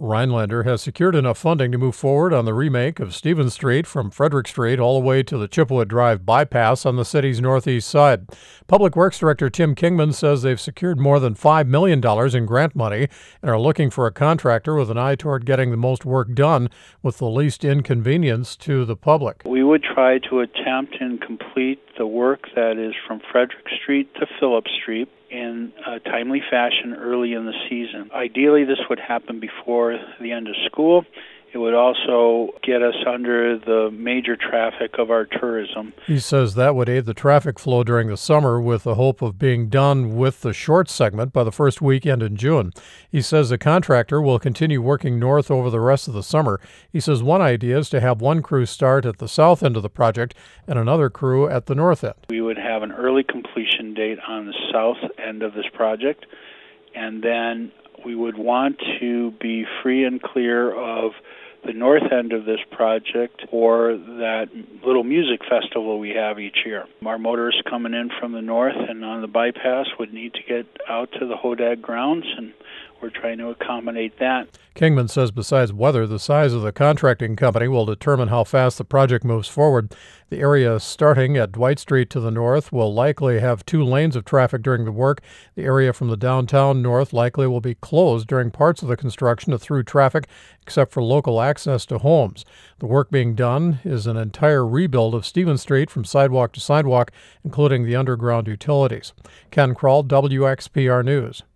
Rhinelander has secured enough funding to move forward on the remake of Stevens Street from Frederick Street all the way to the Chippewa Drive bypass on the city's northeast side. Public Works Director Tim Kingman says they've secured more than $5 million in grant money and are looking for a contractor with an eye toward getting the most work done with the least inconvenience to the public. We would try to attempt and complete the work that is from Frederick Street to Phillips Street in a timely fashion early in the season. Ideally, this would happen before the end of school. It would also get us under the major traffic of our tourism. He says that would aid the traffic flow during the summer with the hope of being done with the short segment by the first weekend in June. He says the contractor will continue working north over the rest of the summer. He says one idea is to have one crew start at the south end of the project and another crew at the north end. We would have an early completion date on the south end of this project, and then we would want to be free and clear of the north end of this project or that little music festival we have each year. Our motorists coming in from the north and on the bypass would need to get out to the Hodag grounds, and we're trying to accommodate that. Kingman says besides weather, the size of the contracting company will determine how fast the project moves forward. The area starting at Dwight Street to the north will likely have 2 lanes of traffic during the work. The area from the downtown north likely will be closed during parts of the construction to through traffic, except for local access to homes. The work being done is an entire rebuild of Stevens Street from sidewalk to sidewalk, including the underground utilities. Ken Kroll, WXPR News.